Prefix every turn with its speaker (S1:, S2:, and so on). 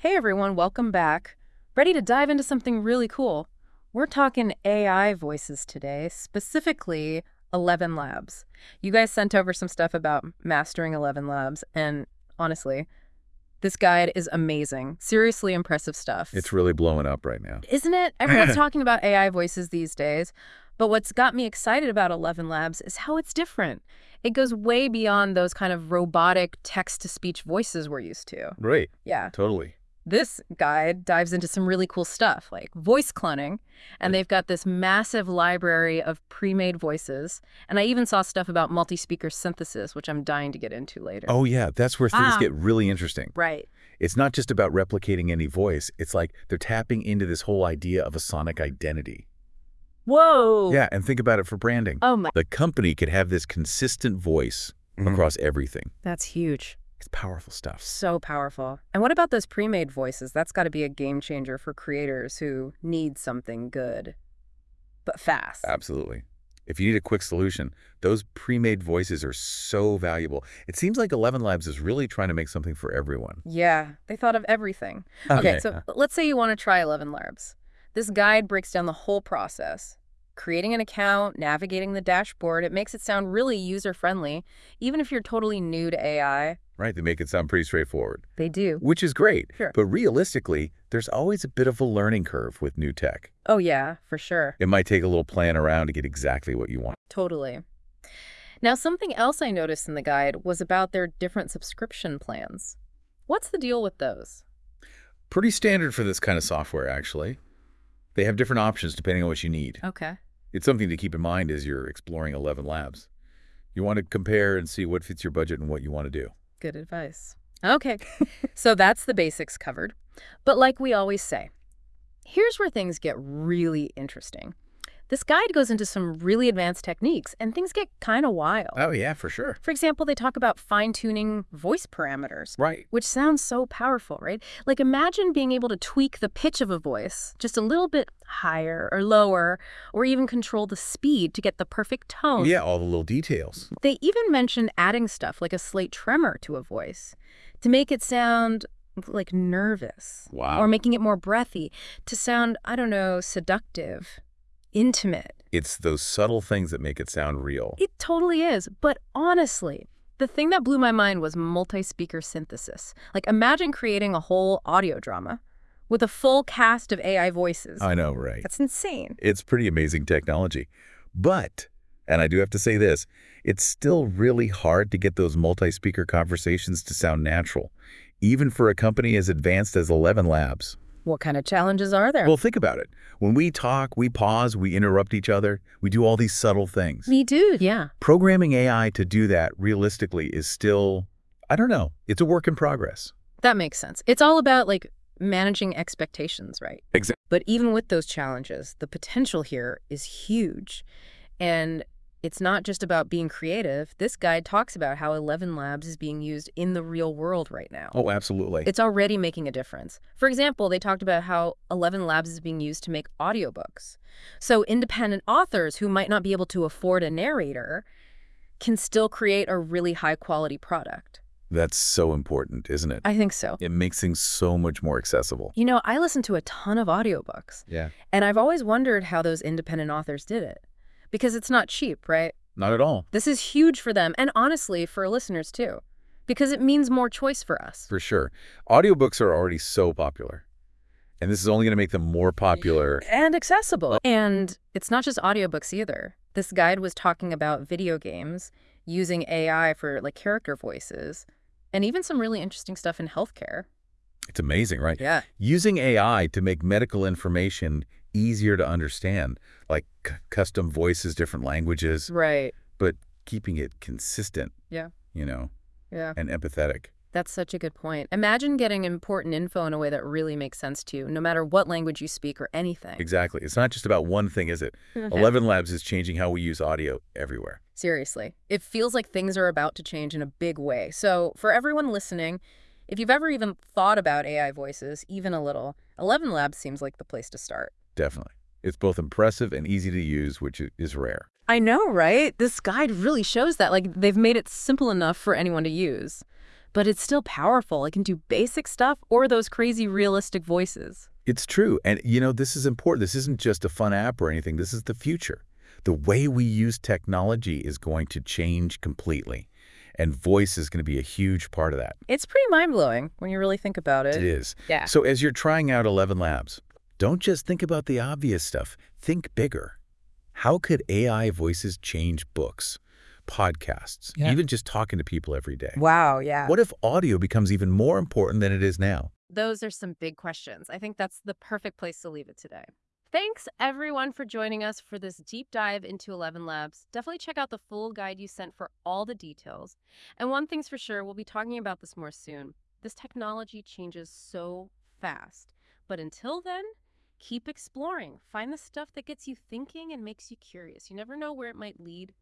S1: Hey everyone, welcome back. Ready to dive into something really cool. We're talking AI voices today, specifically 11 Labs. You guys sent over some stuff about mastering 11 Labs, and honestly, this guide is amazing. Seriously impressive stuff.
S2: It's really blowing up right now.
S1: Isn't it? Everyone's talking about AI voices these days, but what's got me excited about 11 Labs is how it's different. It goes way beyond those kind of robotic text-to-speech voices we're used to.
S2: Right.
S1: Yeah.
S2: Totally.
S1: This guide dives into some really cool stuff like voice cloning, and they've got this massive library of pre-made voices. And I even saw stuff about multi-speaker synthesis, which I'm dying to get into later.
S2: Oh, yeah. That's where things get really interesting.
S1: Right.
S2: It's not just about replicating any voice. It's like they're tapping into this whole idea of a sonic identity.
S1: Whoa.
S2: Yeah, and think about it for branding.
S1: Oh my.
S2: The company could have this consistent voice across everything.
S1: That's huge.
S2: It's powerful stuff.
S1: So powerful. And what about those pre-made voices? That's got to be a game changer for creators who need something good, but fast.
S2: Absolutely. If you need a quick solution, those pre-made voices are so valuable. It seems like 11 Labs is really trying to make something for everyone.
S1: Yeah, they thought of everything. Okay, so let's say you want to try 11 Labs. This guide breaks down the whole process. Creating an account, navigating the dashboard, it makes it sound really user-friendly, even if you're totally new to AI.
S2: Right, they make it sound pretty straightforward.
S1: They do.
S2: Which is great.
S1: Sure.
S2: But realistically, there's always a bit of a learning curve with new tech.
S1: Oh yeah, for sure.
S2: It might take a little playing around to get exactly what you want.
S1: Totally. Now, something else I noticed in the guide was about their different subscription plans. What's the deal with those?
S2: Pretty standard for this kind of software, actually. They have different options depending on what you need.
S1: Okay.
S2: It's something to keep in mind as you're exploring 11 Labs. You want to compare and see what fits your budget and what you want to do.
S1: Good advice. Okay, so that's the basics covered. But like we always say, here's where things get really interesting. This guide goes into some really advanced techniques, and things get kind of wild.
S2: Oh, yeah, for sure.
S1: For example, they talk about fine-tuning voice parameters.
S2: Right.
S1: Which sounds so powerful, right? Like imagine being able to tweak the pitch of a voice just a little bit higher or lower, or even control the speed to get the perfect tone.
S2: Yeah, all the little details.
S1: They even mentioned adding stuff like a slight tremor to a voice to make it sound like nervous.
S2: Wow.
S1: Or making it more breathy to sound, I don't know, seductive, intimate.
S2: It's those subtle things that make it sound real.
S1: It totally is. But honestly, the thing that blew my mind was multi-speaker synthesis. Like imagine creating a whole audio drama with a full cast of AI voices.
S2: I know, right?
S1: That's insane.
S2: It's pretty amazing technology. But, and I do have to say this, it's still really hard to get those multi-speaker conversations to sound natural, even for a company as advanced as 11 Labs.
S1: What kind of challenges are there?
S2: Well, think about it. When we talk, we pause, we interrupt each other, we do all these subtle things.
S1: Me too, yeah.
S2: Programming AI to do that realistically is still, I don't know, it's a work in progress.
S1: That makes sense. It's all about like managing expectations, right?
S2: Exactly.
S1: But even with those challenges, the potential here is huge. And it's not just about being creative. This guide talks about how 11 Labs is being used in the real world right now.
S2: Oh, absolutely.
S1: It's already making a difference. For example, they talked about how 11 Labs is being used to make audiobooks. So independent authors who might not be able to afford a narrator can still create a really high-quality product.
S2: That's so important, isn't it?
S1: I think so.
S2: It makes things so much more accessible.
S1: You know, I listen to a ton of audiobooks.
S2: Yeah.
S1: And I've always wondered how those independent authors did it. Because it's not cheap, right?
S2: Not at all.
S1: This is huge for them, and honestly, for listeners too. Because it means more choice for us.
S2: For sure. Audiobooks are already so popular. And this is only going to make them more popular.
S1: And accessible. And it's not just audiobooks either. This guide was talking about video games, using AI for like character voices, and even some really interesting stuff in healthcare.
S2: It's amazing, right?
S1: Yeah.
S2: Using AI to make medical information easier to understand, like custom voices, different languages.
S1: Right.
S2: But keeping it consistent.
S1: Yeah.
S2: You know,
S1: Yeah.
S2: and empathetic.
S1: That's such a good point. Imagine getting important info in a way that really makes sense to you, no matter what language you speak or anything.
S2: Exactly. It's not just about one thing, is it? 11 Labs is changing how we use audio everywhere.
S1: Seriously. It feels like things are about to change in a big way. So for everyone listening, if you've ever even thought about AI voices, even a little, 11 Labs seems like the place to start.
S2: Definitely. It's both impressive and easy to use, which is rare.
S1: I know, right? This guide really shows that. Like, they've made it simple enough for anyone to use. But it's still powerful. It can do basic stuff or those crazy realistic voices.
S2: It's true. And, this is important. This isn't just a fun app or anything. This is the future. The way we use technology is going to change completely. And voice is going to be a huge part of that.
S1: It's pretty mind-blowing when you really think about it.
S2: It is.
S1: Yeah.
S2: So as you're trying out 11 Labs, don't just think about the obvious stuff. Think bigger. How could AI voices change books, podcasts, even just talking to people every day?
S1: Wow, yeah.
S2: What if audio becomes even more important than it is now?
S1: Those are some big questions. I think that's the perfect place to leave it today. Thanks, everyone, for joining us for this deep dive into 11 Labs. Definitely check out the full guide you sent for all the details. And one thing's for sure, we'll be talking about this more soon. This technology changes so fast. But until then, keep exploring. Find the stuff that gets you thinking and makes you curious. You never know where it might lead.